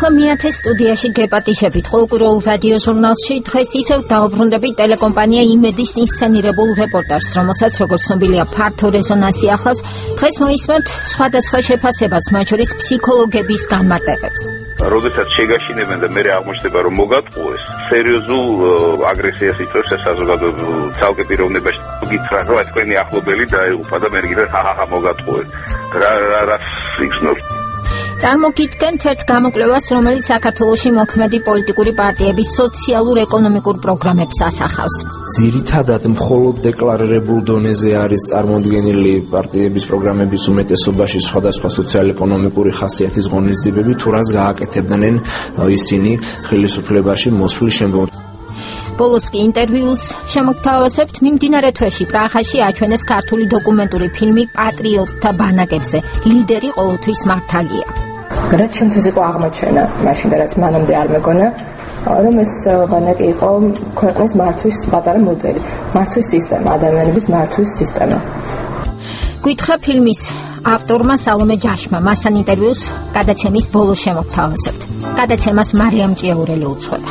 ახლა მეათე სტუდიაში გეპატიშებით ყოველკვირეულ რადიო ჟურნალში დღეს ისევ დაუბრუნდებით ტელეკომპანია იმედის ინსცენირებულ რეპორტაჟს, რომელსაც როგორც ცნობილია ფართო რეზონანსი ახლავს. დღეს მოისმენთ სხვადასხვა შეფასებას, მათ შორის ფსიქოლოგების განმარტებებს. როდესაც შეგაშინებენ და მე აღმოჩნდება რომ მოგატყუეს, სერიოზულ აგრესიას იწვევს ეს საზოგადოება. ცალკე პიროვნებაში გითხრა რომ თქვენი ახლობელი დაიღუპა და მე გითხრა ხახახა მოგატყუეს. რა იქნებ? წარმოგიდგენთ ერთ გამოკვლევას, რომელიც საქართველოში მოქმედი პოლიტიკური პარტიების სოციალურ-ეკონომიკურ პროგრამებს ასახავს. ძირითადად მხოლოდ დეკლარირებულ დონეზე არის წარმოდგენილი პარტიების პროგრამების უმეტესობაში სხვადასხვა სოციალ-ეკონომიკური ხასიათის ღონისძიებები, თუ რას გააკეთებდნენ ისინი ხელისუფლებაში მოსვლის შემდგომ. ბოლოს კი ინტერვიუს შემოგთავაზებთ. მიმდინარე თვეში პრაღაში აჩვენეს ქართული დოკუმენტური ფილმი პატრიოტთა ბანაკებზე. ლიდერი ყოველთვის მართალია. რაც შემთხვევით იყო აღმოჩენა, მაშინ რაც მანამდე არ მეგონა, რომ ეს ბანაკი იყო ქვეყნის მართვის პატარა მოდელი, მართვის სისტემა, ადამიანების მართვის სისტემა. გითხრა ფილმის ავტორმა სალომე ჯაშმა, მასთან ინტერვიუს გადაცემის ბოლოს შემოგთავაზებთ. გადაცემას მარიამ ჭიაურელი უძღვება.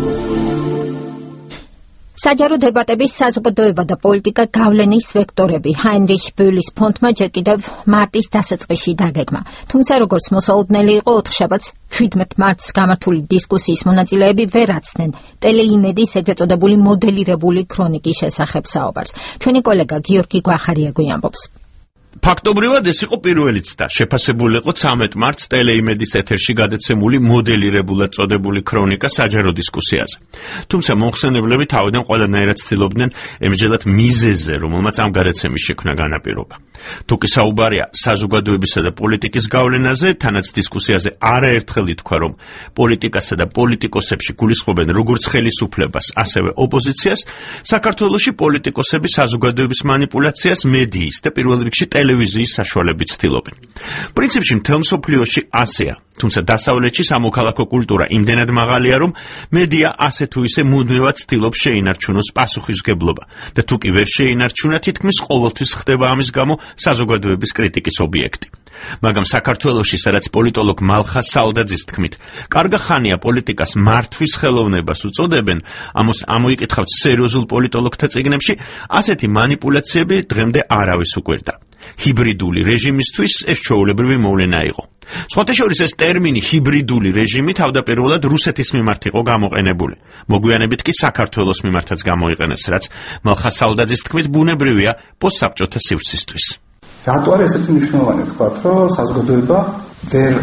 საჯარო დებატების საზოგადოება და პოლიტიკა გავლენის ვექტორები. ჰაინრიხ ბოლის ფონდმა ჯერ კიდევ მარტის დასაწყისში დაგეგმა. თუმცა როგორც მოსაუდნელი იყო, ოთხშაბათს 17 მარტს გამართული დისკუსიის მონაწილეები ვერ აცდნენ ტელეიმედის ეგრეთ წოდებული მოდელირებული ქრონიკის შესახებ საუბარს. ჩვენი კოლეგა გიორგი გვახარია გვიამბობს. ფაქტობრივად ეს იყო პირველი ცდა. შეფასებული იყო 13 მარტს ტელეიმედის ეთერში გადაცემული მოდელირებულად წოდებული ქრონიკა საჯარო დისკუსიაზე. თუმცა მომხსენებლები თავიდან ყველანაირად ცდილობდნენ ემსჯელათ მიზეზზე, რომელმაც ამ გადაცემის შექმნა განაპირობა. თუ კი საუბარია საზოგადოებისა და პოლიტიკის გავლენაზე, თანაც დისკუსიაზე არაერთხელ ითქვა, რომ პოლიტიკასა და პოლიტიკოსებში გულისხმობენ როგორც ხელისუფლებას, ასევე ოპოზიციას, საქართველოში პოლიტიკოსები საზოგადოების манипуляციას მედიის და პირველ რიგში ტელევიზიის საშუალებით ცდილობენ. პრინციპში მთელ მსოფლიოში ასეა, თუმცა დასავლეთში სამოქალაქო კულტურა იმდენად მაღალია, რომ მედია ასე თუ ისე მუდმივად ცდილობს შეინარჩუნოს პასუხისმგებლობა და თუ კი ვერ შეინარჩუნა, თითქმის ყოველთვის ხდება ამის გამო საზოგადოების კრიტიკის ობიექტი. მაგრამ საქართველოში, სადაც პოლიტოლოგ მალხა სალდაძის თქმით, კარგა ხანია პოლიტიკას მართვის ხელოვნებას უწოდებენ, ამოიკითხავთ სერიოზულ პოლიტოლოგთა წიგნებში, ასეთი манипуляციები დღემდე არავის უკვირდა. ჰიბრიდული რეჟიმისთვის ეს ჩვეულებრივი მოვლენა იყო. სხვათა შორის ეს ტერმინი ჰიბრიდული რეჟიმი თავდაპირველად რუსეთის მიმართ იყო გამოყენებული. მოგვიანებით კი საქართველოს მიმართაც გამოიყენეს, რაც მალხა სალდაძის თქმით ბუნებრივია პოსტსაბჭოთა სივრცისთვის. რატო არის ესეთი მნიშვნელოვანი ვთქვათ, რომ საზოგადოება ვერ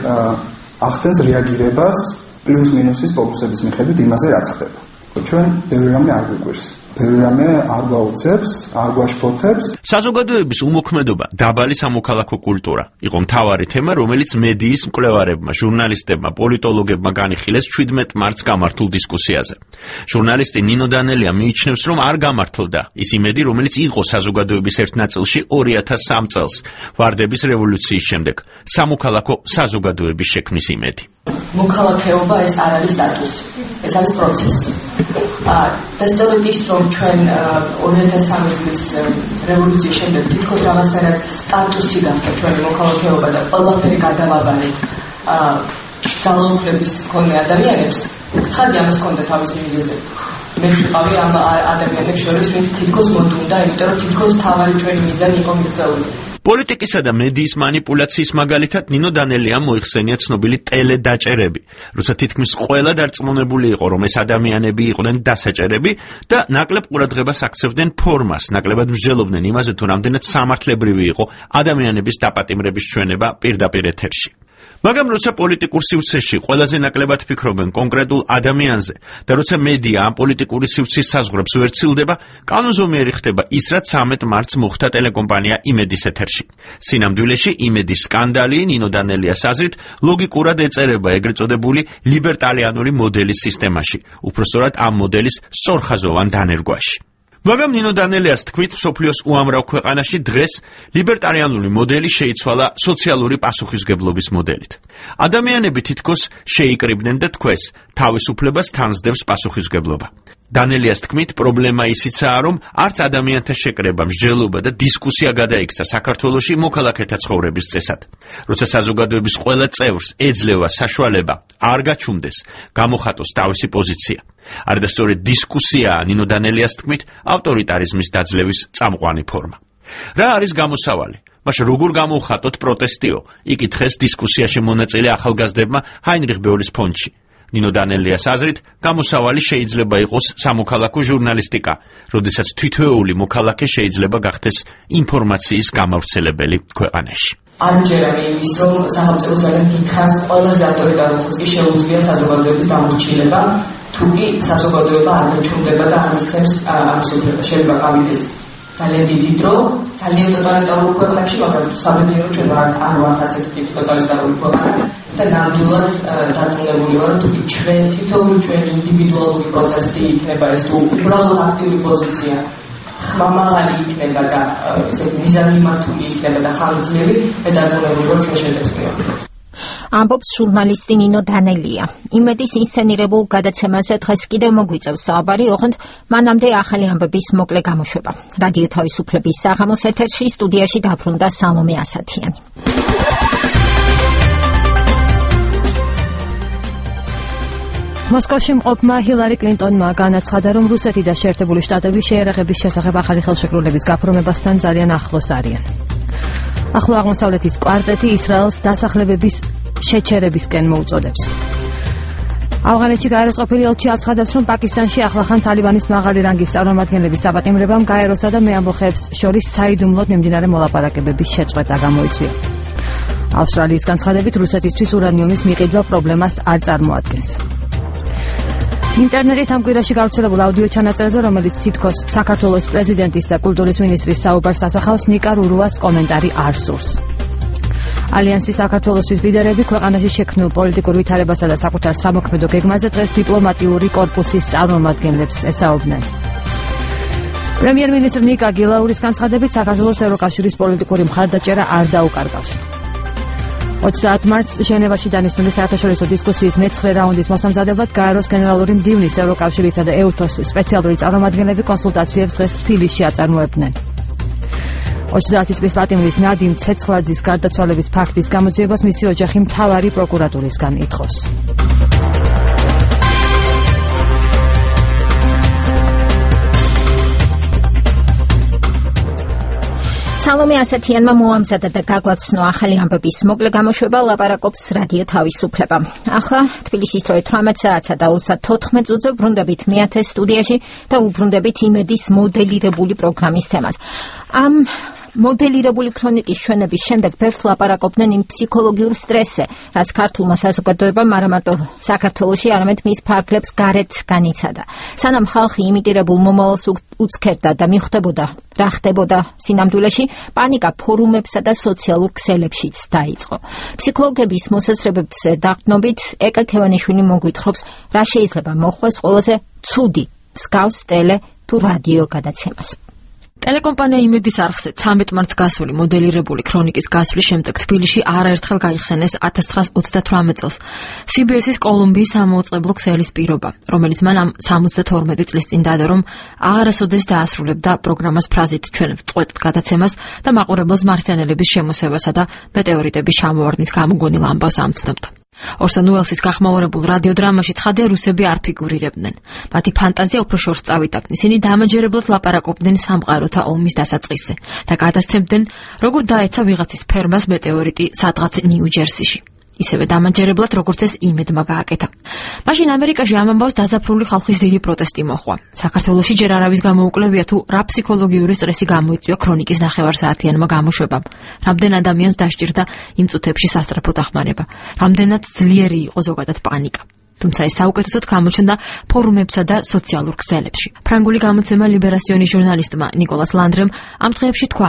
ახდენს რეაგირებას პლუს მინუსის ფოკუსების მიხედვით იმაზე, რაც ხდება. ჩვენ ბევრი რამე არ გვიგვირს. ბევრი რამე არ გვაუწევს, არ გვაშფოთებს. საზოგადოების უმოქმედობა, დაბალი სამოქალაქო კულტურა იყო მთავარი თემა, რომელიც მედიის მკვლევარებმა, ჟურნალისტებმა, პოლიტოლოგებმა განიხილეს 17 მარტს გამართულ დისკუსიაზე. ჟურნალისტი ნინო დანელია მიიჩნევს, რომ არ გამართლდა ის იმედი, რომელიც იყო საზოგადოების ერთ ნაწილში 2003 წელს, ვარდების რევოლუციის შემდეგ, სამოქალაქო საზოგადოების შექმნის იმედი. მოქალაქეობა ეს არ არის სტატუსი, ეს არის პროცესი. და სწორედ ის, რომ ჩვენ 2003 წლის რევოლუციის შემდეგ თითქოს რაღაცნაირად სტატუსი გახდა ჩვენი მოქალაქეობა და ყველაფერი გადავაბარეთ ძალაუფლების მქონე ადამიანებს, ცხადი ამას ჰქონდა თავისი მიზეზები. მე ვიყავი ამ ადამიანებს შორის, ვინც თითქოს მოდუნდა, იმიტომ რომ თითქოს თავარი ჩვენი მიზანი იყო მიღწეული. პოლიტიკისა და მედიის манипуляციის მაგალითად ნინო დანელიამ მოიხსენია ცნობილი ტელედაჭერები, როცა თითქმის ყველა დარწმუნებული იყო, რომ ეს ადამიანები იყვნენ დასაჭერები და ნაკლებ ყურადღებას აქცევდნენ ფორმას, ნაკლებად მსჯელობდნენ იმაზე, თუ რამდენად სამართლებრივი იყო ადამიანების დაპატიმრების ჩვენება პირდაპირ ეთერში. მაგრამ როცა პოლიტიკურ სივრცეში ყველაზე ნაკლებად ფიქრობენ კონკრეტულ ადამიანზე და როცა მედია ამ პოლიტიკური სივრცის საზღვრებს ვერ ცილდება, კანონზომიერი ხდება ის, რაც 13 მარტს მოხდა ტელეკომპანია იმედის ეთერში. სინამდვილეში იმედის სკანდალი ნინო დანელიას აზრით ლოგიკურად ეწერება ეგრეთ წოდებული ლიბერტარიანული მოდელის სისტემაში, უпростоრად ამ მოდელის სწორხაზოვან დანერგვაში. მაგრამ ნინო დანელიას თქმით, მსოფლიოს უამრავ ქვეყანაში დღეს ლიბერტარიანული მოდელი შეიცვალა სოციალური პასუხისმგებლობის მოდელით. ადამიანები თითქოს შეიკრიბნენ და თქვეს, თავისუფლებას თანსდევს პასუხისმგებლობა. დანელიას თქმით, პრობლემა ისიცაა, რომ არც ადამიანთა შეკრება, მსჯელობა და დისკუსია გადაიქცა საქართველოში მოქალაქეთა ცხოვრების წესად. როცა საზოგადოების ყველა წევრს ეძლევა საშუალება არ გაჩუმდეს, გამოხატოს თავისი პოზიცია. არადასწორად დისკუსიაა ნინო დანელიას თქმით, ავტორიტარიზმის დაძლევის წამყვანი ფორმა. რა არის გამოსავალი? მაშ როგორ გამოვხატოთ პროტესტიო? იკითხეს დისკუსიაში მონაწილე ახალგაზრდებმა ჰაინრიხ ბეოლის ფონდში. ნინო დანელიას აზრით, გამოსავალი შეიძლება იყოს სამოქალაქო ჟურნალისტიკა, როდესაც თითოეული მოქალაქე შეიძლება გახდეს ინფორმაციის გამავრცელებელი ქვეყანაში. არ მჯერა იმის, რომ სახელმწიფო ძალიან დიდხანს ყველაზე ავტორიტარულ წეს შეუძლია საზოგადოების დამორჩილება, თუ კი საზოგადოება არ გაჩუმდება და არ მისცემს ამის უფლებას. შეიძლება გავიდეს ძალიან დიდი დრო, ძალიან ტოტალიტარულ ქვეყნებში, მაგრამ საბედნიერო ჩვენ არ ვართ ასეთი ტიპის ტოტალიტარული ქვეყანა და ნამდვილად დარწმუნებული ვარ, თუ კი ჩვენ თითოეული ჩვენი ინდივიდუალური პროტესტი იქნება ეს თუ უბრალოდ აქტიური პოზიცია ხმამაღალი იქნება და ესე მიზანმიმართული იქნება და ხანგრძლივი, მე დარწმუნებული ვარ ჩვენ შედებს მივაღწევთ. ამბობს ჟურნალისტი ნინო დანელია. იმედის ინსცენირებულ გადაცემაზე დღეს კიდევ მოგვიწევს საუბარი, ოღონდ მანამდე ახალი ამბების მოკლე გამოშვება. რადიო თავისუფლების საღამოს ეთერში სტუდიაში დაბრუნდა სალომე ასათიანი. მოსკოვში მყოფმა ჰილარი კლინტონმა განაცხადა, რომ რუსეთი და შეერთებული შტატები შეერაღების შესახებ ახალი ხელშეკრულების გაფორმებასთან ძალიან ახლოს არიან. ახლო აღმოსავლეთის კვარტეტი ისრაელს დასახლებების შეჩერებისკენ მოუწოდებს. ავღანეთში გაეროს ყოფილი ელჩი აცხადებს, რომ პაკისტანში ახლახან თალიბანის მაღალი რანგის წარმომადგენლების დაპატიმრებამ გაეროსა და მეამბოხეებს შორის საიდუმლოდ მიმდინარე მოლაპარაკებების შეწყვეტა გამოიწვია. ავსტრალიის განცხადებით, რუსეთისთვის ურანიუმის მიყიდვა პრობლემას არ წარმოადგენს. ინტერნეტით ამ კვირაში გავრცელებულ აუდიო ჩანაწერზე, რომელიც თითქოს საქართველოს პრეზიდენტის და კულტურის მინისტრის საუბარს ასახავს, ნიკა რურუას კომენტარი არ სურს. ალიანსის საქართველოსთვის ლიდერები ქვეყანაში შექმნილ პოლიტიკურ ვითარებასა და საკუთარ სამოქმედო გეგმაზე დღეს დიპლომატიური კორპუსის წარმომადგენლებს ესაუბნენ. პრემიერ-მინისტრი ნიკა გილაურის განცხადებით, საქართველოს ევროკავშირის პოლიტიკური მხარდაჭერა არ დაუკარგავს. 30 მარტს ჟენევაში დანიშნული საერთაშორისო დისკუსიის მე-9 რაუნდის მოსამზადებლად გაეროს გენერალური მდივნის ევროკავშირისა და ეუთოს სპეციალური წარმომადგენლები კონსულტაციებს დღეს თბილისში აწარმოებდნენ. 30 წლის პატიმრის ნადიმ ცეცხლაძის გარდაცვალების ფაქტის გამოძიებას მისი ოჯახი მთავარი პროკურატურისგან ითხოვს. სალომე ასათიანმა მოამზადა და გაგვაცნო ახალი ამბების მოკლე გამოშვება, ლაპარაკობს რადიო თავისუფლება. ახლა თბილისის დროით 18 საათსა და 34 წუთზე ბრუნდებით მეათე სტუდიაში და უბრუნდებით იმედის მოდელირებული პროგრამის თემას. ამ მოდელირებული ქრონიკის ჩვენების შემდეგ ბევრს ლაპარაკობდნენ იმ ფსიქოლოგიურ სტრესზე, რაც ქართულმა საზოგადოებამ არა მარტო საქართველოში, არამედ მის ფარგლებს გარეთ განიცადა. სანამ ხალხი იმიტირებულ მომავალს უცქერდა და მიხვდებოდა რა ხდებოდა სინამდვილეში, პანიკა ფორუმებსა და სოციალურ ქსელებშიც დაიწყო. ფსიქოლოგების მოსაზრებებზე დაყრდნობით ეკა ქევანიშვილი მოგვითხრობს, რა შეიძლება მოხდეს ყველაზე ცუდი მსგავს ტელე თუ რადიო გადაცემას. ტელეკომპანია იმედის არხზე 13 მარტს გასული მოდელირებული ქრონიკის გასვლის შემდეგ თბილისში არაერთხელ გაიხსენეს 1938 წელს CBS-ის კოლუმბიის სამაუწყებლო ქსელის პირობა, რომელიც მან ამ 72 წლის წინ დადო, რომ არასოდეს დაასრულებდა პროგრამას ფრაზით ჩვენ ვწყვეტთ გადაცემას და მაყურებელს მარსიანელების შემოსევასა და მეტეორიტების ჩამოვარდნის გამოგონილ ამბავს ამცნობდა. ორსონ უელსის გახმაურებულ რადიოდრამაში ცხადია რუსები არ ფიგურირებდნენ. მათი ფანტაზია უფრო შორს წავიდა. ისინი დამაჯერებლად ლაპარაკობდნენ სამყაროთა ომის დასაწყისზე და გადასცემდნენ, როგორ დაეცა ვიღაცის ფერმას მეტეორიტი სადღაც ნიუ-ჯერსიში. ისევე დამაჯერებლად, როგორც ეს იმედმა გააკეთა. მაშინ ამერიკაში ამ ამბავს დაზაფრული ხალხის დიდი პროტესტი მოჰყვა. საქართველოში ჯერ არავის გამოუკლებია თუ რა ფსიქოლოგიური სტრესი გამოიწვია ქრონიკის ნახევარსაათიანმა გამოშვებამ. რამდენ ადამიანს დასჭირდა იმ წუთებში სასწრაფო დახმარება. რამდენად ძლიერი იყო ზოგადად პანიკა. თუმცა ეს საუკეთესოდ გამოჩნდა ფორუმებსა და სოციალურ ქსელებში. ფრანგული გამოცემა ლიბერასიონის ჟურნალისტმა ნიკოლას ლანდრემ ამ დღეებში თქვა,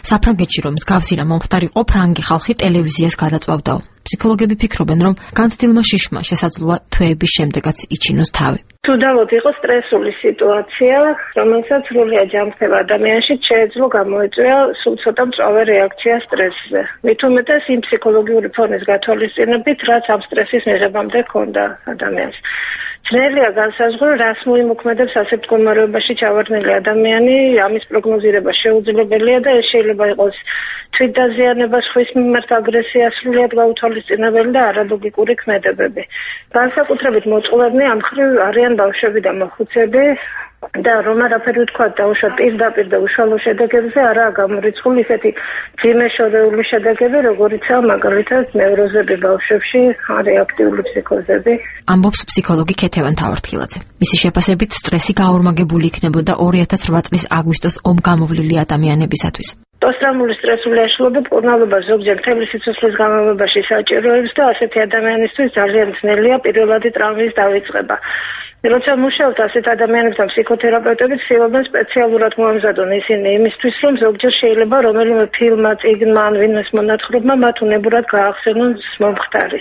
საფრანგეთში რომ მსგავსი რამ მომხდარიყო, ფრანგი ხალხი ტელევიზიას გადაწვავდაო. ფსიქოლოგები ფიქრობენ, რომ განცდილმა შიშმა შესაძლოა თვეების შემდეგაც იჩინოს თავი. თუ დავოთ იყო სტრესული სიტუაცია, რომელსაც სრულიად ჯანმრთელ ადამიანში შეეძლო გამოეწვია სულ ცოტა მწვავე რეაქცია სტრესზე. მით უმეტეს იმ ფსიქოლოგიური ფონის გათვალისწინებით, რაც ამ სტრესის მიღებამდე ჰქონდა ადამიანს. ძნელია განსაზღვრო, რას მოიმოქმედებს ასეთ მდგომარეობაში ჩავარდნილი ადამიანი, ამის პროგნოზირება შეუძლებელია და ეს შეიძლება იყოს თვითდაზიანება, სხვის მიმართ აგრესია, სრულიად გაუთვალისწინებელი და არალოგიკური ქმედებები. განსაკუთრებით მოწყვლადნი ამ მხრივ არიან ბავშვები და მოხუცები და რომ არაფერი ვთქვათ დაუშვათ პირდაპირ და უშუალო შედეგებზე, არაა გამორიცხული ისეთი ძიმე შორეული შედეგები, როგორიცაა მაგალითად ნევროზები ბავშვებში, რეაქტიული ფსიქოზები. ამბობს ფსიქოლოგი ქეთევან თავართხილაძე. მისი შეფასებით სტრესი გაორმაგებული იქნებოდა 2008 წლის აგვისტოს ომგამოვლილი ადამიანებისათვის. პოსტტრაუმული სტრესული აშლობა მკურნალობა ზოგჯერ მთელი სიცოცხლის განმავლობაში საჭიროებს და ასეთი ადამიანისთვის ძალიან ძნელია პირველადი ტრაუმის დავიწყება. როცა მუშაობთ ასეთ ადამიანებთან ფსიქოთერაპევტები ცდილობენ სპეციალურად მოამზადონ ისინი იმისთვის, რომ ზოგჯერ შეიძლება რომელიმე ფილმმა, წიგნმა ან ვინმეს მონათხრობმა მათ უნებურად გაახსენონ მომხდარი.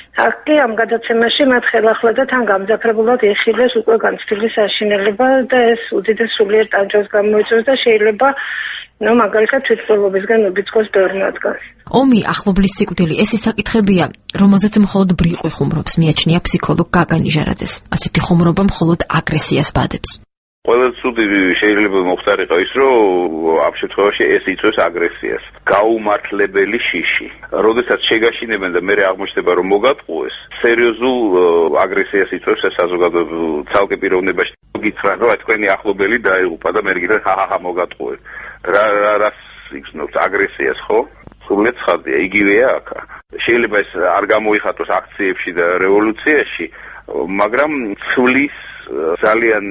აქ ამ გადაცემაში მათ ხელახლა და თან გამძაფრებულად იხილეს უკვე განცდილი საშინელება და ეს უდიდეს სულიერ ტანჯვას გამოიწვევს და შეიძლება მაგალითად თვითმკვლელობისგან უბიძგოს ბევრ მათგანს. ომი, ახლობლის სიკვდილი, ეს ის საკითხებია, რომელზეც მხოლოდ ბრიყვი ხუმრობს, მიაჩნია ფსიქოლოგ გაგა ნიჟარაძეს. ასეთი ხუმრობა მხოლოდ აგრესიას ბადებს. Ყველა ცუდი შეიძლება მოხდარიყო ის, რომ ამ შემთხვევაში ეს იწვევს აგრესიას. გაუმართლებელი შიში. როდესაც შეგაშინებენ და მე აღმოჩნდება, რომ მოგატყუეს, სერიოზულ აგრესიას იწვევს ეს საზოგადოება ცალკე პიროვნებაში. გითხრათ, რომ თქვენი ახლობელი დაიღუპა და მე გითხრათ, ხა მოგატყუე. რას იგრძნობთ აგრესიას, ხო? სრულიად ცხადია, იგივეა აქ. შეიძლება ეს არ გამოიხატოს აქციებში და რევოლუციაში, მაგრამ ცვლის ძალიან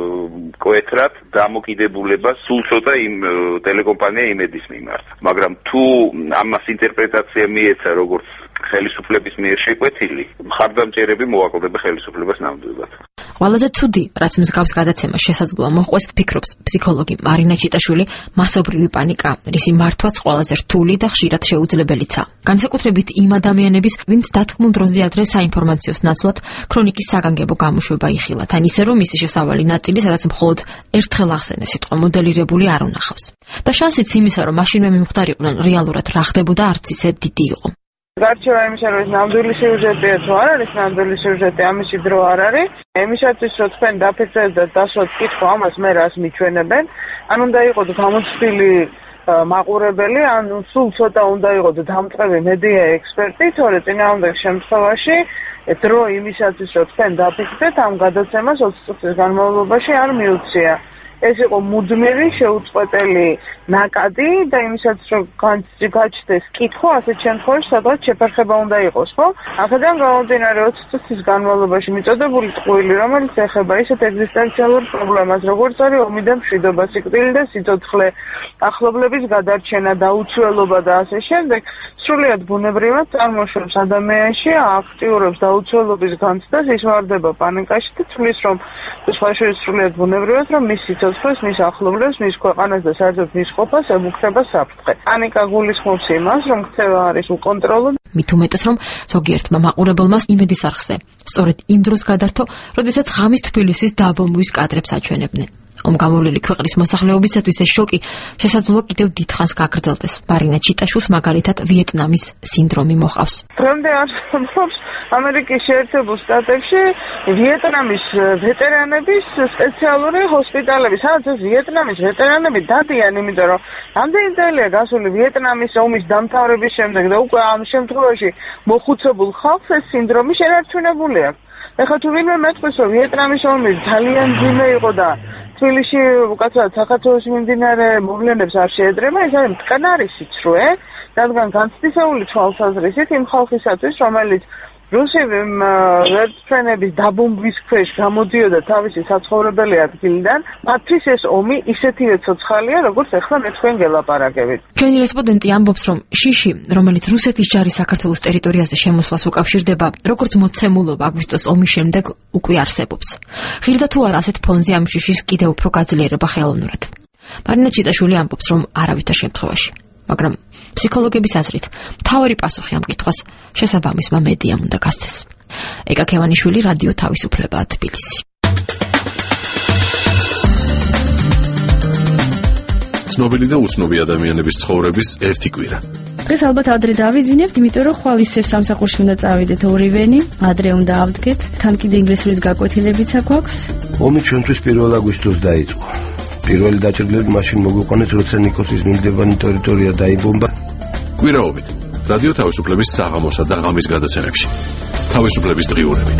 კვეთრად დამოკიდებულება სულ ცოტა იმ ტელეკომპანია იმედის მიმართ. მაგრამ თუ ამას ინტერპრეტაცია მიეცა როგორც ხელისუფლების მიერ შეკვეთილი, მხარდამჭერები მოაკლდება ხელისუფლებას ნამდვილად. ყველაზე ცუდი, რაც მსგავს გადაცემას შესაძლოა მოჰყვეს, ფიქრობს ფსიქოლოგი მარინა ჩიტაშვილი, მასობრივი პანიკა, რისი მართვაც ყველაზე რთული და ხშირად შეუძლებელიცაა. განსაკუთრებით იმ ადამიანების, ვინც დათქმულ დროზე ადრე საინფორმაციო ნაცვლად ქრონიკის საგანგებო გამოშვება იხილა, თან ისე რომ მისი შესავალი ნაწილი, სადაც მხოლოდ ერთხელ ახსენეს სიტყვა მოდელირებული არ უნახავს. და შანსიც იმისა, რომ მაშინვე მიმხდარიყვნენ რეალურად რა ხდებოდა, არც ისე დიდი იყო. გარჩევა იმისა, რომ ეს ნამდვილი სიუჟეტია თუ არ არის ნამდვილი სიუჟეტი, ამისი დრო არ არის. იმისათვის, რომ თქვენ დაფიქრეთ და დასვათ კითხვა ამას, მე რას მიჩვენებენ, ან უნდა იყოთ გამოცდილი მაყურებელი, ან სულ ცოტა უნდა იყოთ დამწყები მედია ექსპერტი, თორე წინააღმდეგ შემთხვევაში დრო იმისათვის, რომ თქვენ დაფიქრეთ ამ გადაცემას 20 წლის განმავლობაში არ მიუწია. ეს იყო მუდმივი შეუწყვეტელი ნაკადი და იმისაც რომ გაჩნდეს კითხვა ასეთ შემთხვევაში სადღაც შეფერხება უნდა იყოს, ხო? აქედან გამომდინარე 20 წლის განმავლობაში მიწოდებული ტყუილი, რომელიც ეხება ისეთ ეგზისტენციალურ პრობლემას, როგორც არის ომი და მშვიდობა, სიკვდილი და სიცოცხლე, ახლობლების გადარჩენა, დაუცველობა და ასე შემდეგ, სრულიად ბუნებრივად წარმოშობს ადამიანში, აქტიურობს დაუცველობის განცდას, ისმარდება პანიკაში და თვლის, რომ სხვაშორის სრულიად ბუნებრივად, რომ მის სიცოცხლეს, მის ახლობლებს, მის ქვეყანას და საერთოდ მის ყოფას ემუქრება საფრთხე. პანიკა გულისხმობს იმას, რომ ქცევა არის უკონტროლო. მით უმეტეს, რომ ზოგიერთმა მაყურებელმა იმედის არხზე სწორედ იმ დროს გადართო, როდესაც ღამის თბილისის დაბომბვის კადრებს აჩვენებდნენ. ომგამოვლილი ქვეყნის მოსახლეობისათვის ეს შოკი შესაძლოა კიდევ დიდხანს გაგრძელდეს. მარინა ჩიტაშვილს მაგალითად ვიეტნამის სინდრომი მოჰყავს. დღემდე არსებობს ამერიკის შეერთებულ შტატებში ვიეტნამის ვეტერანების სპეციალური ჰოსპიტალები, სადაც ეს ვიეტნამის ვეტერანები დადიან, იმიტომ რომ რამდენი წელია გასული ვიეტნამის ომის დამთავრების შემდეგ და უკვე ამ შემთხვევაში მოხუცებულ ხალხს ეს სინდრომი შენარჩუნებული აქვს. ეხლა თუ ვინმე მეტყვის, რომ ვიეტნამის ომი ძალიან ძიმე იყო და თბილისში უკაცრავად საქართველოს მიმდინარე მოვლენებს არ შეედრება, ეს არის მტკნარი სიცრუე, რადგან განცდისეული თვალსაზრისით იმ ხალხისათვის, რომელიც რუსი ვერტმფრენების დაბომბვის ქვეშ გამოდიოდა თავისი საცხოვრებელი ადგილიდან, მათთვის ეს ომი ისეთივე ცოცხალია, როგორც ახლა მე თქვენ გელაპარაკებით. ჩვენი რესპონდენტი ამბობს, რომ შიში, რომელიც რუსეთის ჯარის საქართველოს ტერიტორიაზე შემოსვლას უკავშირდება, როგორც მოცემულობა აგვისტოს ომის შემდეგ უკვე არსებობს. ღირდა თუ არა ასეთ ფონზე ამ შიშის კიდევ უფრო გაძლიერება ხელოვნურად. მარინა ჩიტაშვილი ამბობს, რომ არავითარ შემთხვევაში, მაგრამ ფსიქოლოგების აზრით, მთავარი პასუხი ამ კითხვას შესაბამისმა მედიამ უნდა გასცეს. ეკა ქევანიშვილი, რადიო თავისუფლება, თბილისი. ცნობილი და უცნობი ადამიანების ცხოვრების ერთი კვირა. დღეს ალბათ ადრე დავიძინებთ, იმიტომ რომ ხვალ ისევ სამსახურში უნდა წავიდეთ ორივენი, ადრე უნდა ავდგეთ, თან კიდე ინგლისურის გაკვეთილებიც აქვს. ომი ჩვენთვის 1 აგვისტოს დაიწყო. პირველი დაჭრილები მაშინ მოგვიყვანეს, როცა ნიკოსის მიმდებარე ტერიტორია დაიბომბა. კვირაობით რადიო თავისუფლების საღამოსა და ღამის გადაცემებში. თავისუფლების დღიურები.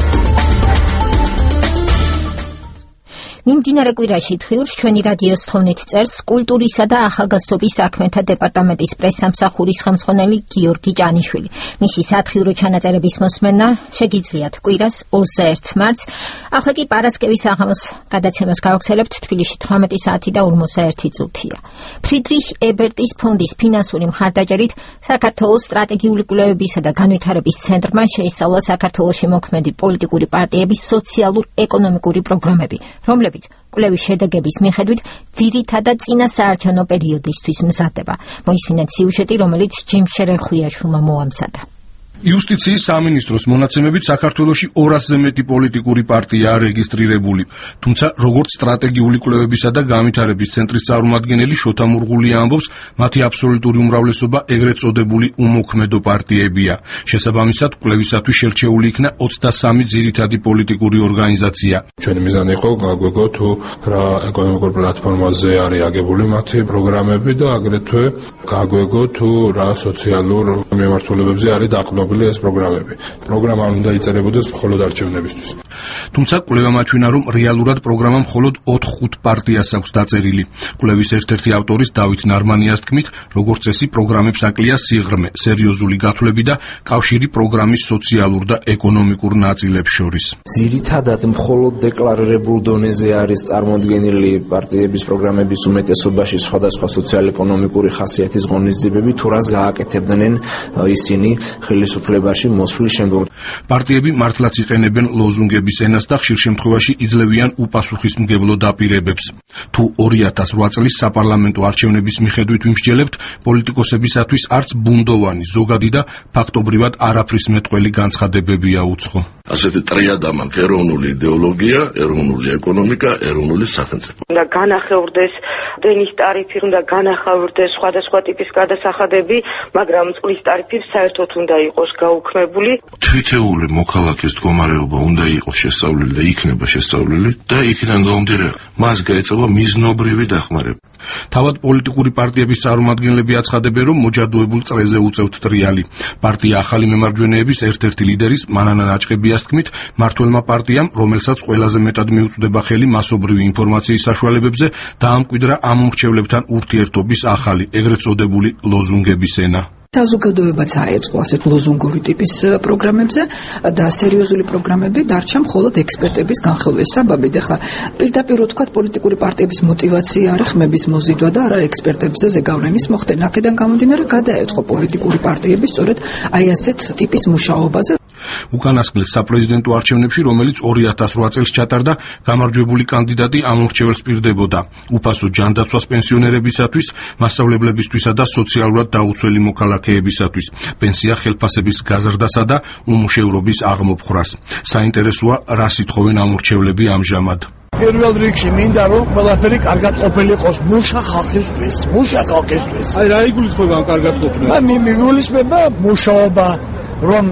მიმდინარე კვირაში დღიურს ჩვენი რადიოს თხოვნით წერს კულტურისა და ახალგაზრდობის საქმეთა დეპარტამენტის პრესსამსახურის ხელმძღვანელი გიორგი ჭანიშვილი. მისი სათხიურო ჩანაწერების მოსმენა შეგიძლიათ კვირას 21 მარტს. ახლა კი პარასკევის საღამოს გადაცემას გავაგრძელებთ. თბილისში 18 საათი და 41 წუთია. ფრიდრიხ ებერტის ფონდის ფინანსური მხარდაჭერით საქართველოს სტრატეგიული კვლევებისა და განვითარების ცენტრმა შეისწავლა საქართველოში მოქმედი პოლიტიკური პარტიების სოციალურ-ეკონომიკური პროგრამები, რომლებიც კვლევის შედეგების მიხედვით ძირითადად წინა საარჩევნო პერიოდისთვის მზადდება. მოისმინეთ სიუჟეტი, რომელიც ჯიმ შერეხვიაშვილმა მოამზადა. იუსტიციის სამინისტროს მონაცემებით საქართველოში 200-ზე მეტი პოლიტიკური პარტიაა რეგისტრირებული, თუმცა როგორც სტრატეგიული კვლევებისა და განვითარების ცენტრის წარმომადგენელი შოთა მურღულია ამბობს, მათი აბსოლუტური უმრავლესობა ეგრეთ წოდებული უმოქმედო პარტიებია. შესაბამისად, კვლევისათვის შერჩეული იქნა 23 ძირითადი პოლიტიკური ორგანიზაცია. ჩვენი მიზანი იყო გაგვეგო თუ რა ეკონომიკურ პლატფორმაზე არის აგებული მათი პროგრამები და აგრეთვე გაგვეგო თუ რა სოციალურ მიმართულებებზე არის დაყრდნობილი ეს პროგრამები. პროგრამა უნდა იწერებოდეს მხოლოდ არჩევნებისთვის. თუმცა კვლევა მაჩვენა, რომ რეალურად პროგრამა მხოლოდ 4-5 პარტიას აქვს დაწერილი. კვლევის ერთ-ერთი ავტორის დავით ნარმანიას თქმით, როგორც წესი პროგრამებს აკლია სიღრმე, სერიოზული გათვლები და კავშირი პროგრამის სოციალურ და ეკონომიკურ ნაწილებს შორის. ძირითადად მხოლოდ დეკლარირებულ დონეზე არის წარმოდგენილი პარტიების პროგრამების უმეტესობაში სხვადასხვა სოციალ-ეკონომიკური ხასიათის ღონისძიებები, თუ რას გააკეთებდნენ ისინი ხელისუფლებაში მოსვლის შემდგომ. პარტიები მართლაც იყენებენ ლოზუნგების ენას და ხშირ შემთხვევაში იძლევიან უპასუხისმგებლო დაპირებებს. თუ 2008 წლის საპარლამენტო არჩევნების მიხედვით ვიმსჯელებთ, პოლიტიკოსებისათვის არც ბუნდოვანი, ზოგადი და ფაქტობრივად არაფრის მეტყველი განცხადებებია უცხო. ასეთი ტრიადა მაქვს: ეროვნული იდეოლოგია, ეროვნული ეკონომიკა, ეროვნული სახელმწიფო. უნდა განახევრდეს დენის ტარიფი, უნდა განახევრდეს სხვადასხვა ტიპის გადასახადები, მაგრამ წყლის ტარიფი საერთოდ უნდა იყოს გაუქმებული. თითეული მოქალაქის მდგომარეობა უნდა იყოს შესწავლილი და იქნება შესწავლილი და იქიდან გამომდინარე მას გაეწევა მიზნობრივი დახმარება. თავად პოლიტიკური პარტიების წარმომადგენლები აცხადებენ, რომ მოჯადოებულ წრეზე უწევთ ტრიალი. პარტია ახალი მემარჯვენეების ერთ-ერთი ლიდერის მანანა ნაჭყებიას თქმით, მმართველმა პარტიამ, რომელსაც ყველაზე მეტად მიუწვდება ხელი მასობრივი ინფორმაციის საშუალებებზე, დაამკვიდრა ამ მომრჩევლებთან ურთიერთობის ახალი, ეგრეთ წოდებული ლოზუნგების ენა. საზოგადოებაც აეწყო ასეთ ლოზუნგური ტიპის პროგრამებზე და სერიოზული პროგრამები დარჩა მხოლოდ ექსპერტების განხილვის საბაბით. ახლა პირდაპირ ვთქვათ, პოლიტიკური პარტიების мотиваცია არა ხმების მოზიდვა და არა ექსპერტებზე ზეგავლენის მოხდენა. აქედან გამომდინარე გადაეწყო პოლიტიკური პარტიები სწორედ აი ასეთ ტიპის მუშაობაზე. უკანასკნელ საპრეზიდენტო არჩევნებში, რომელიც 2008 წელს ჩატარდა, გამარჯვებული კანდიდატი ამ მომრჩეველს პირდებოდა უფასო ჯანდაცვას პენსიონერებისათვის, მასწავლებლებისთვისა და სოციალურად დაუცველი მოქალაქეებისათვის, პენსია ხელფასების გაზრდასა და უმუშევრობის აღმოფხვრას. საინტერესოა, რა სიტყვენ ამ მომრჩევლები ამჟამად. პირველ რიგში მინდა რომ ყველაფერი კარგად ყოფილიყოს მუშა ხალხისთვის, მუშა ხალხისთვის. აი რა იგულისხმება ამ კარგად ყოფნა? მიგულისხმება მუშაობა, რომ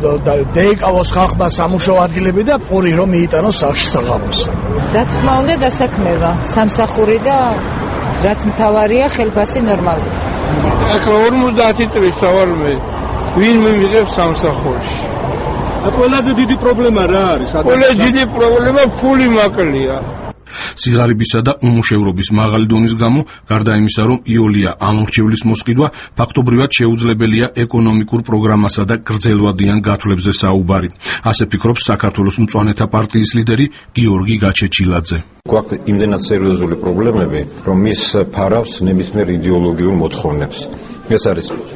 დაიკავოს ხალხმა სამუშაო ადგილები და პური რომ მიიტანოს სახლში საღამოს. რა თქმა უნდა დასაქმება, სამსახური და რაც მთავარია ხელფასი ნორმალური. ახლა 50 წლის ვარ მე. ვინ მივიღებს სამსახურში? ყველაზე დიდი პრობლემა რა არის? ყველაზე დიდი პრობლემა ფული მაკლია. სიღარიბისა და უმუშევრობის მაღალი დონის გამო, გარდა იმისა, რომ იოლია ამ მომრჩევლის მოსყიდვა, ფაქტობრივად შეუძლებელია ეკონომიკურ პროგრამასა და გრძელვადიან გათვლებზე საუბარი. ასე ფიქრობს საქართველოს მწვანეთა პარტიის ლიდერი გიორგი გაჩეჩილაძე. გვაქვს იმდენად სერიოზული პრობლემები, რომ ის ფარავს ნებისმიერ იდეოლოგიურ მოთხოვნებს. ეს არის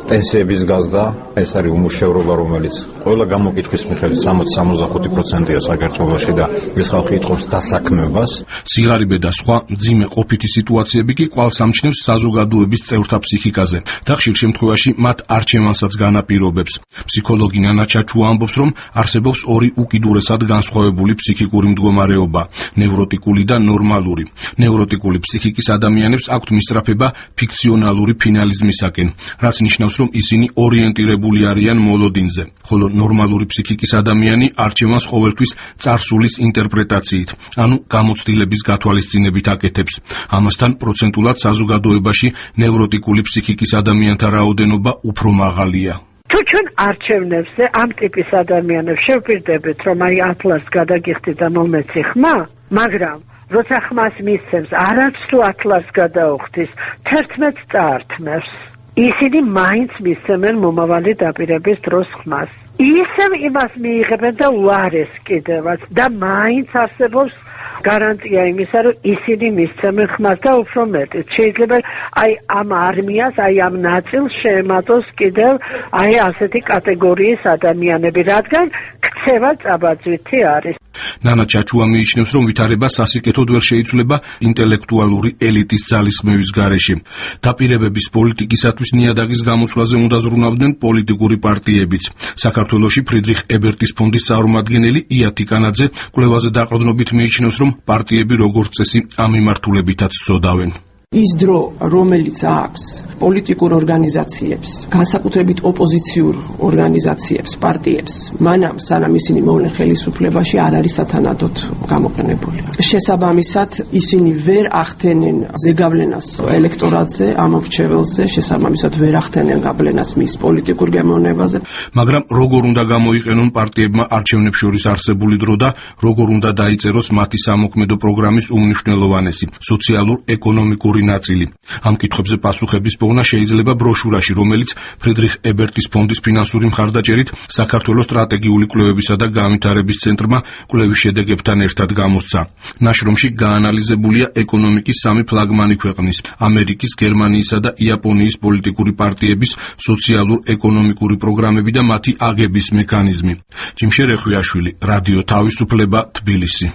პენსიების გაზრდა, ეს არის უმუშევრობა, რომელიც ყველა გამოკითხვის მიხედვით 60-65%-ია საქართველოში და ეს ხალხი იტყობს დასაქმებას. სიღარიბე და სხვა მძიმე ყოფითი სიტუაციები კი კვალს ამჩნევს საზოგადოების წევრთა ფსიქიკაზე და ხშირ შემთხვევაში მათ არჩევანსაც განაპირობებს. ფსიქოლოგი ნანა ჩაჩუა ამბობს, რომ არსებობს ორი უკიდურესად განსხვავებული ფსიქიკური მდგომარეობა: ნევროტიკული და ნორმალური. ნევროტიკული ფსიქიკის ადამიანებს აქვთ მისწრაფება ფიქციონალური ფინალიზმისაკენ, რაც ნიშნავს, რომ ისინი ორიენტირებული არიან მოლოდინზე, ხოლო ნორმალური ფსიქიკის ადამიანი არჩევანს ყოველთვის წარსულის ინტერპრეტაციით, ანუ გამოცდილების გათვალისწინებით აკეთებს. ამასთან პროცენტულად საზოგადოებაში ნევროტიკული ფსიქიკის ადამიანთა რაოდენობა უფრო მაღალია. თუ ჩვენ არჩევნებზე ამ ტიპის ადამიანებს შევპირდებით, რომ აი 10 ლარს გადაგიხდით და მომეცი ხმა, მაგრამ როცა ხმას მისცემს, არც თუ 10 ლარს გადაუხდის, 11 წაართმევს. ისინი მაინც მისცემენ მომავალი დაპირების დროს ხმას. ისევ იმას მიიღებენ და უარეს კიდევაც და მაინც არსებობს გარანტია იმისა, რომ ისინი მისცემენ ხმას და უფრო მეტიც. შეიძლება აი ამ არმიას, აი ამ ნაწილს შეემატოს კიდევ აი ასეთი კატეგორიის ადამიანები, რადგან ქცევა წაბაძვითი არის. ნანა ჩაჩუა მიიჩნევს, რომ ვითარება სასიკეთოდ ვერ შეიცვლება ინტელექტუალური ელიტის ძალისხმევის გარეშე. დაპირებების პოლიტიკისათვის ნიადაგის გამოცვლაზე უნდა ზრუნავდნენ პოლიტიკური პარტიებიც. საქართველოში ფრიდრიხ ებერტის ფონდის წარმომადგენელი ია თიკანაძე კვლევაზე დაყრდნობით მიიჩნევს, რომ პარტიები როგორც წესი ამ მიმართულებითაც სწოდავენ. ის დრო, რომელიც აქვს პოლიტიკურ ორგანიზაციებს, განსაკუთრებით ოპოზიციურ ორგანიზაციებს, პარტიებს, მანამ სანამ ისინი მოვლენ ხელისუფლებაში, არ არის სათანადოდ გამოყენებული. შესაბამისად, ისინი ვერ ახდენენ ზეგავლენას ელექტორატზე, ამორჩეველზე, შესაბამისად ვერ ახდენენ გავლენას მის პოლიტიკურ გემოვნებაზე. მაგრამ როგორ უნდა გამოიყენონ პარტიებმა არჩევნებს შორის არსებული დრო და როგორ უნდა დაიწეროს მათი სამოქმედო პროგრამის უმნიშვნელოვანესი სოციალურ-ეკონომიკური ნაწილი. ამ კითხვებზე პასუხების პოვნა შეიძლება ბროშურაში, რომელიც ფრიდრიხ ებერტის ფონდის ფინანსური მხარდაჭერით საქართველოს სტრატეგიული კვლევებისა და განვითარების ცენტრმა კვლევის შედეგებთან ერთად გამოსცა. ნაშრომში გაანალიზებულია ეკონომიკის 3 ფლაგმანი ქვეყნის, ამერიკის, გერმანიისა და იაპონიის პოლიტიკური პარტიების სოციალურ-ეკონომიკური პროგრამები და მათი აგების მექანიზმი. ჯიმშერ ეხვიაშვილი, რადიო თავისუფლება, თბილისი.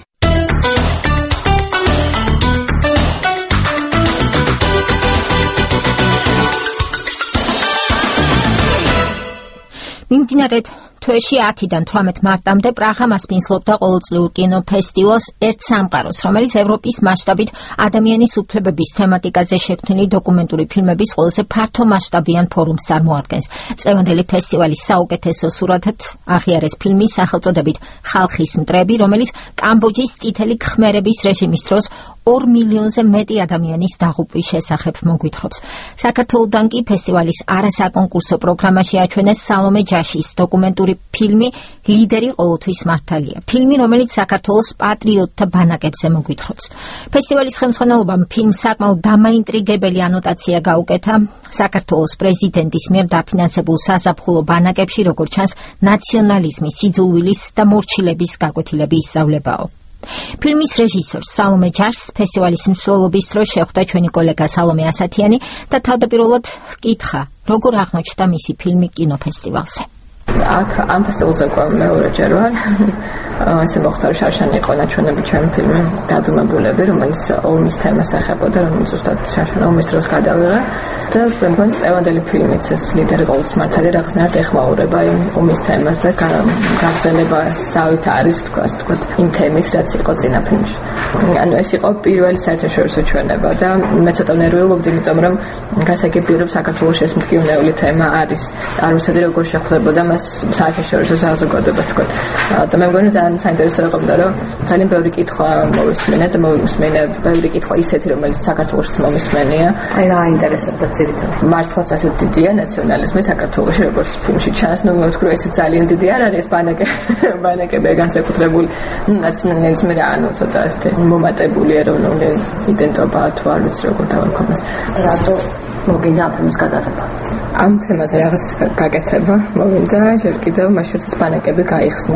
მიმდინარე თვეში 10-დან 18 მარტამდე პრაღა მასპინძლობდა ყოველწლიურ კინოფესტივალს ერთ სამყაროს, რომელიც ევროპის მასშტაბით ადამიანის უფლებების თემატიკაზე შექმნილი დოკუმენტური ფილმების ყველაზე ფართო მასშტაბიან ფორუმს წარმოადგენს. წლევანდელი ფესტივალის საუკეთესო სურათად აღიარეს ფილმი სახელწოდებით ხალხის მტრები, რომელიც კამბოჯის წითელი ქმერების რეჟიმის დროს 2 მილიონზე მეტი ადამიანის დაღუპვის შესახებ მოგვითხრობს. საქართველოდან კი ფესტივალის არასაკონკურსო პროგრამაში აჩვენეს სალომე ჯაშის დოკუმენტური ფილმი ლიდერი ყოველთვის მართალია. ფილმი, რომელიც საქართველოს პატრიოტთა ბანაკებზე მოგვითხრობს. ფესტივალის ხელმძღვანელობამ ფილმს საკმაოდ დამაინტრიგებელი ანოტაცია გაუკეთა საქართველოს პრეზიდენტის მიერ დაფინანსებულ საზაფხულო ბანაკებში, როგორც ჩანს, ნაციონალიზმის, სიძულვილის და მორჩილების გაკვეთილები ისწავლებაო. ფილმის რეჟისორ სალომე ჯაშს ფესტივალის მსვლელობის დროს შეხვდა ჩვენი კოლეგა სალომე ასათიანი და თავდაპირველად ჰკითხა, როგორ აღმოჩნდა მისი ფილმი კინოფესტივალზე. აქ ამ ფესტივალზე მეორეჯერ ვარ. ესე მოხდა, რომ შარშანი იყო ნაჩვენები ჩემი ფილმი დადუმებულები, რომელიც ომის თემას ეხებოდა, რომელიც ზუსტად შარშანი ომის დროს გადავიღე და მეგონი წლევანდელი ფილმიც ეს ლიდერი ყოველთვის მართალია რაღაცნაირად ეხმაურება იმ ომის თემას და გაგრძელება სავით არის თქვა იმ თემის, რაც იყო წინა ფილმში. ანუ ეს იყო პირველი საერთაშორისო ჩვენება და მე ცოტა ნერვიულობდი, იმიტომ რომ გასაგებია, რომ საქართველოში ეს მტკივნეული თემა არის. არ ვიცოდი როგორ შეხვდებოდა მას საერთაშორისო საზოგადოებას თქვა. და მე მგონი ძალიან საინტერესო იყო, რომ ძალიან ბევრი კითხვა მოვისმენე და ბევრი კითხვა ისეთი, რომელიც საქართველოს მომისმენია. აი რა აინტერესებდა ძირითადად. მართლაც ასე დიდია ნაციონალიზმი საქართველოში, როგორც ფილმში ჩანს, ნუ მე ვთქვი, ეს ძალიან დიდი არ არის ბანაკები განსაკუთრებული ნაციონალიზმი რა, ანუ ცოტა ასე მომატებული ეროვნული იდენტობა თუ არ ვიცი როგორ დავარქვათ. რატო მოგინდა ამ ფილმის გადაღება? ამ თემაზე რაღაც გაკეთება მოვიდა, ჯერ კიდევ მაშინ ბანაკები გაიხსნა,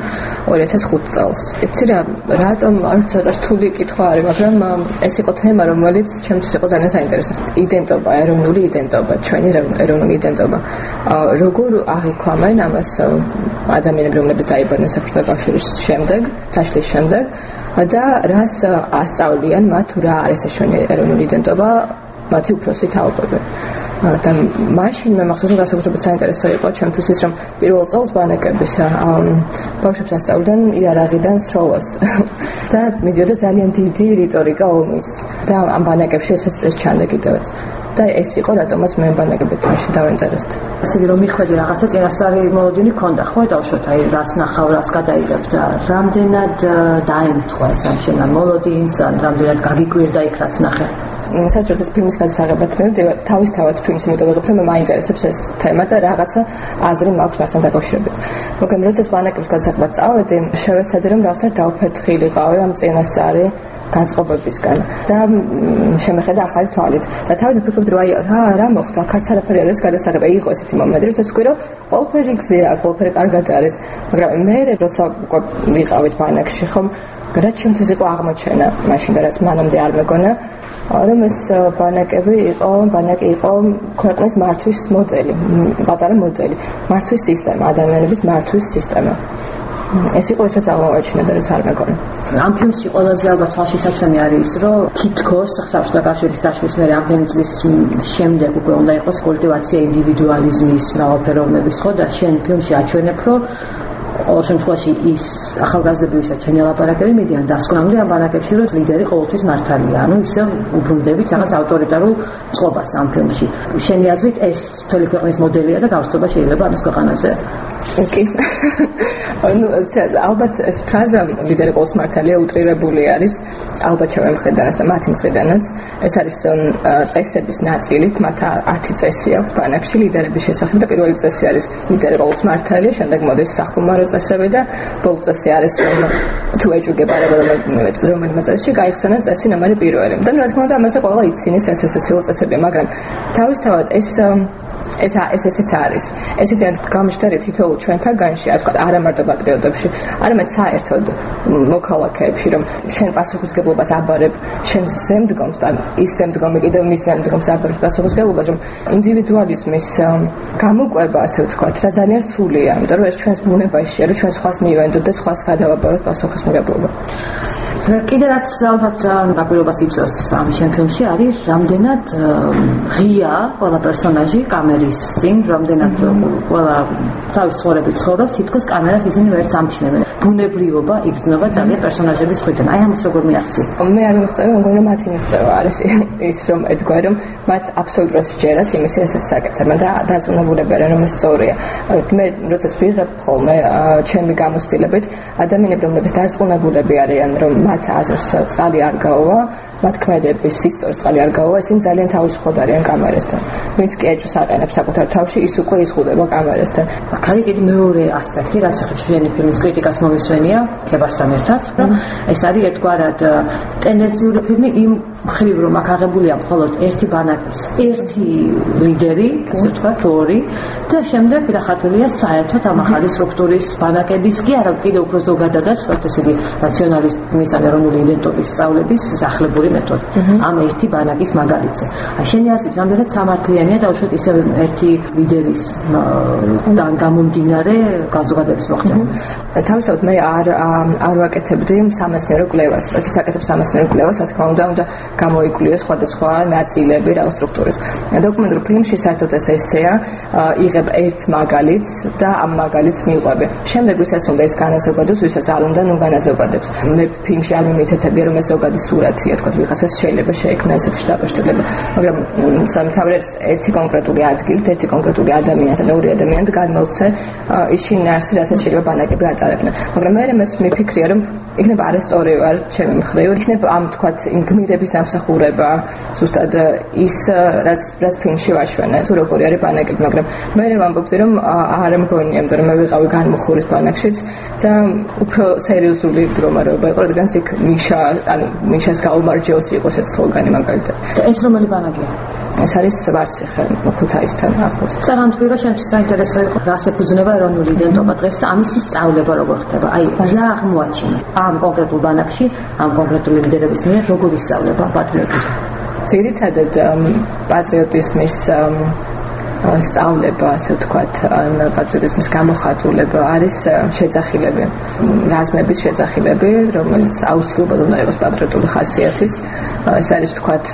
2005 წელს. იცი რა, რატომ არ ცოტა რთული კითხვა არის, მაგრამ ეს იყო თემა, რომელიც ჩემთვის იყო ძალიან საინტერესო. იდენტობა, ეროვნული იდენტობა, ჩვენი ეროვნული იდენტობა. როგორ აღიქვამენ ამას ადამიანები, რომლებიც დაიბადნენ საბჭოთა კავშირის შემდეგ, წაშლის შემდეგ და რას ასწავლიან მათ, რა არის ეს ჩვენი ეროვნული იდენტობა, მათი უფროსი თაობები. და მაშინ მე მახსოვს განსაკუთრებით საინტერესო იყო ჩემთვის ის, რომ პირველ წელს ბანაკების ბავშვებს ასწავლდნენ იარაღიდან სროლას და მიდიოდა ძალიან დიდი რიტორიკა ომის და ამ ბანაკებში ეს ჩანდა კიდევაც. და ეს იყო რატომაც მე ბანაკებით მაშინ დავინტერესდი. ასე რომ მიხვედი რაღაცა წინასწარი მოლოდინი ქონდა ხო დავშოთ, აი რას ნახავ, რას გადაიღებ და რამდენად დაემთხვა ეს ამ შენ მოლოდინს, ან რამდენად გაგიკვირდა იქ რაც ნახე. საერთოდ ეს ფილმის გადაღებად მივდივარ, თავისთავად ფილმს იმიტომ ვიღებ, რომ მაინტერესებს ეს თემა და რაღაცა აზრი მაქვს მასთან დაკავშირებით. მაგრამ როდესაც ბანაკების გადაღებად წავედი, შევეცადე რომ რაღაცა დავფერთხილიყავი ამ წინასწარი განწყობებისგან და შემეხედა ახალი თვალით. და თავიდან ვფიქრობდი, რომ რა მოხდა, აქაც არაფერი არის გადასაღება, იყო ესეთი მომენტი, როდესაც ვქვი, რომ ყველაფერი გზია, ყველაფერი კარგად არის, მაგრამ მე როცა ვიყავით ბანაკში, ხომ რაც ჩემთვის იყო აღმოჩენა, მაშინ და რაც მანამდე არ მეგონა, რომ ეს ბანაკი იყო ქვეყნის მართვის მოდელი, პატარა მოდელი, მართვის სისტემა, ადამიანების მართვის სისტემა. ეს იყო ესაც აღმოაჩინა და რაც არ მეგონა. ამ ფილმში ყველაზე ალბათ თვალშისაცემი არის ის, რომ თითქოს საბჭოთა კავშირის წაშლის მერე ამდენი წლის შემდეგ უკვე უნდა იყოს კულტივაცია ინდივიდუალიზმის, მრავალფეროვნების, ხო და შენ ფილმში აჩვენებ, რომ ყოველ შემთხვევაში ის ახალგაზრდები, ვისაც შენ ელაპარაკები, მიდიან დასკვნამდე ამ ბანაკებში, რომ ლიდერი ყოველთვის მართალია. ისე უბრუნდებით რაღაც ავტორიტარულ წყობას ამ ფილმში. შენი აზრით ეს მთელი ქვეყნის მოდელია და გავრცობა შეიძლება ამის ქვეყანაზე? კი. ალბათ ეს ფრაზა ლიდერი ყოველთვის მართალია უტრირებული არის, ალბათ შემემხედანაც და მათი მხრიდანაც. ეს არის წესების ნაწილი, მათ 10 წესი აქვს ბანაკში ლიდერების შესახებ და პირველი წესი არის ლიდერი ყოველთვის მართალია, შემდეგ მოდის სახუმარო წესები და ბოლო წესი არის რომ თუ ეჭვგება რომელიმე წესში გაიხსენა წესი ნომერი 1. და რა თქმა უნდა ამაზე ყველა იცინეს ეს ესეციო წესები, მაგრამ თავისთავად ესეც არის. ესეთი გამჟდარი თითოეულ ჩვენთაგანში, ასე ვთქვათ, არა მარტო პატრიოტებში, არამედ საერთოდ მოქალაქეებში, რომ შენ პასუხისმგებლობას აბარებ, შენ ზემდგომს და ის ზემდგომი კიდევ მის ზემდგომს აბარებს პასუხისმგებლობას, რომ ინდივიდუალიზმის გამოკვება, ასე ვთქვათ, რა ძალიან რთულია, იმიტომ რომ ეს ჩვენს ბუნებაშია, რომ ჩვენ სხვას მივენდოთ და სხვას გადავაბაროთ პასუხისმგებლობა. კიდე რაც ალბათ დაკვირვებას იწვევს ამ შენ ფილმში არის რამდენად ღია ყველა პერსონაჟი კამერის წინ, რამდენად ყველა თავის ცხოვრებით ცხოვრობს, თითქოს კამერას ისინი ვერც ამჩნევენ. ბუნებრივობა იგრძნობა ძალიან პერსონაჟების მხრიდან. აი ამას როგორ მიაღწი? მე არ მიღწევა, მგონი რომ მათი მიღწევა არის ის, რომ ეთქვი, რომ მათ აბსოლუტურად სჯერათ იმის რასაც საკეთებენ და დარწმუნებულები არიან, რომ ეს სწორია. მე როდესაც ვიღებ ხოლმე ჩემი გამოცდილებით ადამიანები, რომლებიც დარწმუნებულები არიან, რომ მათ აზრს წყალი არ გაუვა, მათ ქმედების სისწორს წყალი არ გაუვა, ისინი ძალიან თავისუფლად არიან კამერასთან. ვინც კი ეჭვს აყენებს საკუთარ თავში, ის უკვე იზღუდება კამერასთან. აქ კიდე მეორე ასპექტი, რაც ახლა ფილმის კრიტიკას მომისვენია ქებასთან ერთად, რომ ეს არის ერთგვარად ტენდენციური ფილმი იმ მხრივ, რომ აქ აღებულია მხოლოდ ერთი ბანაკის ერთი ლიდერი, ასე ვთქვათ, ორი და შემდეგ დახატულია საერთოდ ამ ახალი სტრუქტურის ბანაკების კი არა, კიდევ უფრო ზოგადადაც, ესე იგი რაციონალიზმის ან ეროვნული იდენტობის სწავლების სახლებური მეთოდი. ამ ერთი ბანაკის მაგალითზე. შენი აზრით, რამდენად სამართლიანია დაუშვათ ისე ერთი ლიდერის და გამომდინარე განზოგადების მოხდენა? თავისთავად მე არ ვაკეთებდი სამეცნიერო კვლევას. როდესაც აკეთებ სამეცნიერო კვლევას, რა თქმა უნდა, უნდა გამოიკვლიოს სხვადასხვა ნაწილები რა სტრუქტურის. დოკუმენტურ ფილმში საერთოდ ეს ესეა, იღებ ერთ მაგალითს და ამ მაგალითს მიყვები. შემდეგ ვისაც უნდა ეს განაზოგადოს, ვისაც არ უნდა, ნუ განაზოგადებს. მე ფილმში არ მიმითეთებია, რომ ეს ზოგადი სურათია, თქო, ვიღაცას შეიძლება შეექმნა ესეთი შტაბ-შტილება, მაგრამ სამთავრებს ერთი კონკრეტული ადგილით, ერთი კონკრეტული ადამიანთან, ორი ადამიანთან განმოვცე ის შინაარსი, რასაც შეიძლება ბანაკები ატარებდნენ. მაგრამ მე მეც მიფიქრია, რომ იქნება არასწორი ვარ ჩემი მხრივ, იქნება ამ თქვათ იმ გმირების დამსახურება, ზუსტად ის რაც ფილმში ვაჩვენე, თუ როგორი არის ბანაკები, მაგრამ მე ვამბობდი, რომ არ მგონია, იმიტომ რომ მე ვიყავი განმუხურის ბანაკშიც და უფრო სერიოზული მდგომარეობა იყო, რადგან იქ მიშას გაუმარჯოს იყო ეს სლოგანი მაგალითად. ეს რომელი ბანაკია? ეს არის ვარციხე ქუთაისთან ახლოს. წარმოვიდგინე რომ შენთვის საინტერესო იყო რას ეფუძნება ეროვნული იდენტობა დღეს და ამის სწავლება როგორ ხდება. აი რა აღმოაჩინა ამ კონკრეტულ ბანაკში, ამ კონკრეტული ლიდერების მიერ როგორ ისწავლება პატრიოტიზმი. ძირითადად პატრიოტიზმის სწავლება, ასე ვთქვათ, პატრიოტიზმის გამოხატულება არის შეძახილები, რაზმების შეძახილები, რომელიც აუცილებლად უნდა იყოს პატრიოტული ხასიათის. ეს არის ვთქვათ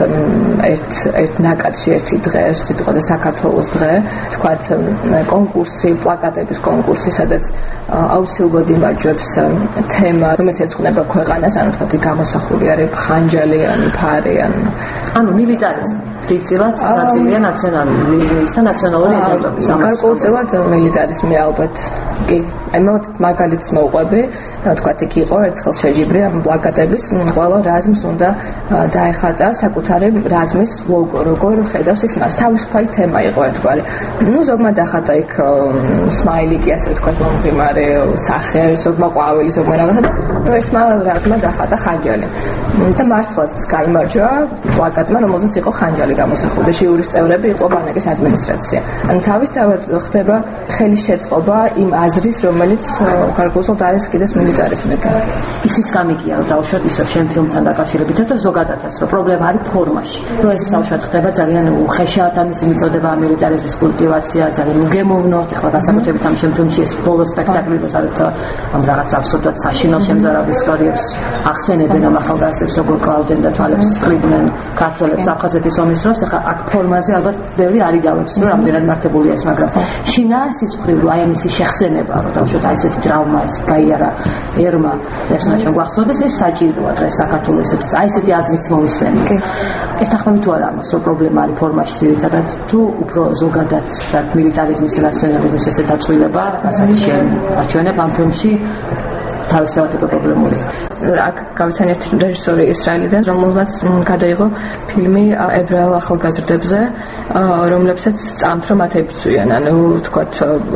ერთ ნაკადში ერთი დღე, სიტყვაზე საქართველოს დღე, ვთქვათ კონკურსი, პლაკატების კონკურსი, სადაც აუცილებლად იმარჯვებს თემა, რომელიც ეძღვნება ქვეყანას, ანუ ვთქვათ გამოსახული არის ხანჯალი, ან ფარი, ანუ მილიტარიზმი. დიდწილად ნაწილია ნაციონალური ლინიის და ნაციონალური იდენტობის. გარკვეულწილად მილიტარიზმი ალბათ კი. აი მაგალითს მოვყვები, თქვათ იქ იყო ერთხელ შეჯიბრი ამ პლაკატების, ყველა რაზმს უნდა დაეხატა საკუთარი რაზმის ლოგო, როგორ ხედავს ის მას. თავისუფალი თემა იყო ერთგვარი. ზოგმა დახატა იქ სმაილიკი, ასე ვთქვათ, მომღიმარე სახე, ზოგმა ყვავილი, ზოგმა რაღაცა და ერთმა რაზმმა დახატა ხანჯალი. და მართლაც გაიმარჯვა პლაკატმა, რომელზეც იყო ხანჯალი გამოსახული. ჟიურის წევრები იყო ბანაკის ადმინისტრაცია. ანუ თავისთავად ხდება ხელის შეწყობა იმ აზრის, რომელიც გარკვეულწილად არის კიდეც მილიტარიზმიდან. ისიც გამიგია, რომ დავუშვათ ისევ შენ ფილმთან დაკავშირებითაც და ზოგადადაც, რომ პრობლემა არის ფორმაში. რომ ეს დავუშვათ ხდება ძალიან უხეშად, ამის მიწოდება მილიტარიზმის კულტივაცია, ძალიან უგემოვნოთ. ახლა განსაკუთრებით ამ შენ ფილმში ეს ბოლო სპექტაკლი, სადაც ამ რაღაც აბსურდად საშინელ შემზარავ ისტორიებს ახსენებენ ამ ახალგაზრდებს, როგორ კლავდნენ და თვალებს სწყლიდნენ ქართველებს აფხაზეთის ომის დროს. ახლა აქ ფორმაზე ალბათ ბევრი არიგავებს, რომ რამდენად მართებულია ეს, მაგრამ შინაარსის მხრივ რომ აი ამისი შეხსენება, რომ დავუშვათ აი ესეთი ტრავმა, ეს გაიარა ერმა, ეს უნდა ჩვენ გვახსოვდეს, ეს საჭიროა დღეს საქართველოს ესეთი აი ესეთი აზრიც მომისმენი. ეთანხმები თუ არა ამას, რომ პრობლემა არის ფორმაში ძირითადად, თუ უფრო ზოგადად მილიტარიზმის და ნაციონალიზმის ესე დაწყვილება, რასაც შენ აჩვენებ ამ ფილმში, თავისთავად უკვე პრობლემურია. აქ გავიცანი ერთი რეჟისორი ისრაელიდან, რომელმაც გადაიღო ფილმი ებრაელ ახალგაზრდებზე, რომლებსაც წამთ რომ მათ ებრძვიან, ანუ ვთქვათ,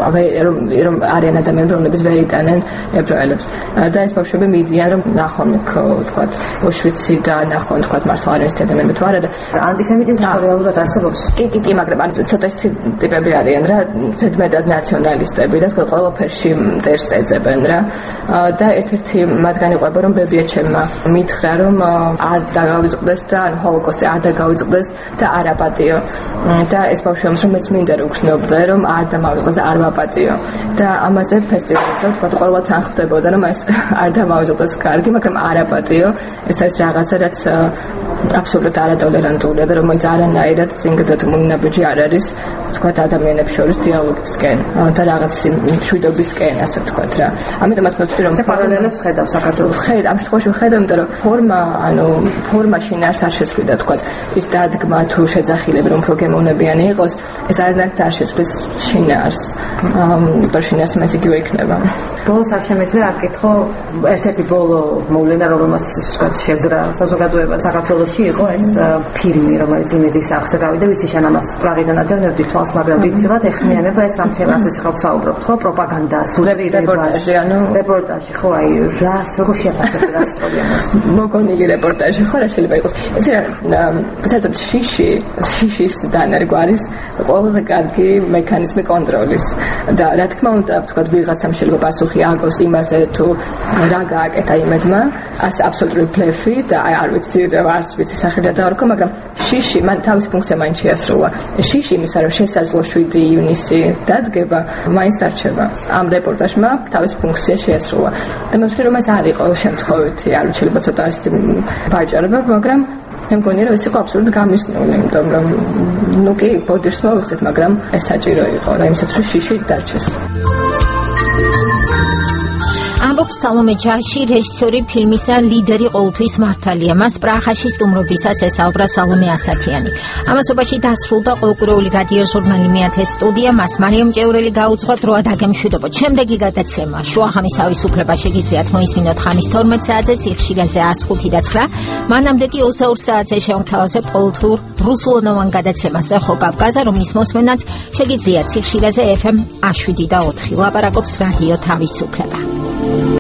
რომ არიან ადამიანები, რომლებიც ვერ იტანენ ებრაელებს. და ეს ბავშვები მიდიან, რომ ნახონ ვთქვათ, ოშვიცი და ნახონ ვთქვათ, მართლა არის ეს ადამიანები თუ არა და ანტისემიტიზმი რეალურად არსებობს. კი, მაგრამ არის ცოტა ის ტიპები არიან რა, ზედმეტად ნაციონალისტები და ყველაფერში მტერს ეძებენ რა. და ერთ-ერთი მათგანი ყვება, რომ ბებიაჩემმა მითხრა, რომ არ დაგავიწყდეს და ჰოლოკოსტი არ დაგავიწყდეს და არ აპატიო. და ეს ბავშვებს რომ მეც მინდა რომ გრძნობდე, რომ არ დამავიწყდეს და არ ვაპატიო. და ამაზე ფესტივალზე თქვა ყველა თან ხდებოდა, რომ ეს არ დამავიწყდეს კარგი, მაგრამ არ აპატიო. ეს არის რაღაცა, რაც აბსოლუტურად არატოლერანტულია და რომელიც არანაირად წინგდად მონაბიჯი არ არის, თქვა ადამიანებს შორის დიალოგისკენ და რაღაც მშვიდობისკენ, ასე ვთქვათ რა. ამიტომაც მოვწვი რომ პარალელებს ხედავ საქართველოს. ხედავ, ამ შემთხვევაში ხედავ, იმიტომ რომ ფორმა შინაარს არ შეცვლიდა, თქვა ის დადგმა თუ შეძახილები რომ უფრო გემოვნებიანი იყოს, ეს არანაირად არ შეცვლის შინაარს. შინაარს მაინც იგივე იქნება. ბოლოს არ შემეძლია არ კითხო, ერთ-ერთი ბოლო მოვლენა, რომელმაც თქვა შეძრა საზოგადოება საქართველოში იყო ეს ფილმი, რომელიც იმედის აღზე გავიდა, ვიცი შენ ამას პრაღიდან ადევნებდი თვალს, მაგრამ დიდწილად ეხმიანება ეს ამ თემას, ეს ხალხს საუბრობთ, ხო, პროპაგანდა, სულიერებას, რეპორტაჟი, ხო, აი რას როგორ შეაფასებთ რას პრობლემას? მოგონილი რეპორტაჟი, ხო, რა შეიძლება იყოს. ეს საერთოდ შიშის დანერგვა არის ყველაზე კარგი მექანიზმი კონტროლის. და რა თქმა უნდა, ვთქვათ, ვიღაცამ შეიძლება პასუხი აგოს იმაზე, თუ რა გააკეთა იმედმა, ეს აბსოლუტური ბლეფი და არ ვიცი, არც ვიცი სახელი დაარქვა, მაგრამ შიში მან თავის ფუნქცია მაინც შეასრულა. შიში იმისა, რომ შესაძლო 7 ივნისი დადგება, მაინც დარჩება. ამ რეპორტაჟმა თავის ფუნქცია შეასრულა. და მე ვთქვი, რომ ეს არ იყო შემთხვევითი, არ ვიცი, შეიძლება ცოტა ისეთი ვაჭარება, მაგრამ მე მგონია, რომ ეს იყო აბსოლუტურად გამიზნული, იმიტომ რომ კი, ბოდიშს მოვიხდით, მაგრამ ეს საჭირო იყო, რა იმისათვის, რომ შიში დარჩეს. ამბობს სალომე ჯაში, რეჟისორი ფილმისა ლიდერი ყოველთვის მართალია. მას პრაღაში სტუმრობისას ესაუბრა სალომე ასათიანი. ამასობაში დასრულდა ყოველკვირეული რადიო ჟურნალი მეათე სტუდია. მას მარიამ ჭევრელი გაუძღვა დროა დაგემშვიდობოთ. შემდეგი გადაცემა შუაღამის თავისუფლება შეგიძლიათ მოისმინოთ ხამის 12 საათზე, სიხშირეზე 105 და 9. მანამდე კი 22 საათზე შევთავაზებთ ყოველთვიურ რუსულენოვან გადაცემაზე ხო კავკაზა, რომლის მოსმენაც შეგიძლიათ სიხშირეზე FM 7 და 4. ლაპარაკობს რადიო თავისუფლება.